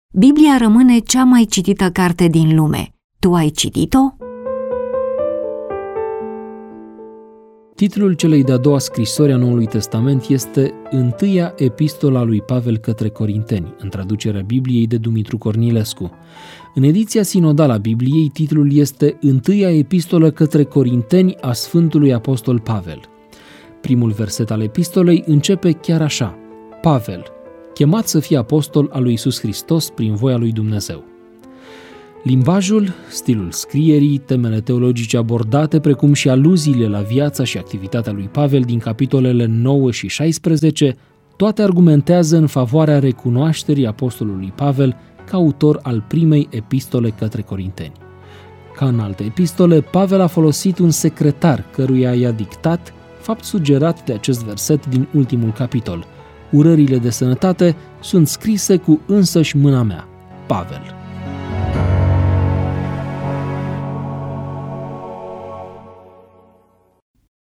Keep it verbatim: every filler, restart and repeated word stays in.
Biblia rămâne cea mai citită carte din lume. Tu ai citit-o? Titlul celei de-a doua scrisori a Noului Testament este Întâia epistola lui Pavel către Corinteni, în traducerea Bibliei de Dumitru Cornilescu. În ediția sinodală a Bibliei, titlul este Întâia epistolă către Corinteni a Sfântului Apostol Pavel. Primul verset al epistolei începe chiar așa: Pavel, chemat să fie apostol al lui Iisus Hristos prin voia lui Dumnezeu. Limbajul, stilul scrierii, temele teologice abordate, precum și aluziile la viața și activitatea lui Pavel din capitolele nouă și șaisprezece, toate argumentează în favoarea recunoașterii apostolului Pavel ca autor al primei epistole către Corinteni. Ca în alte epistole, Pavel a folosit un secretar căruia i-a dictat, fapt sugerat de acest verset din ultimul capitol: urările de sănătate sunt scrise cu însăși mâna mea, Pavel.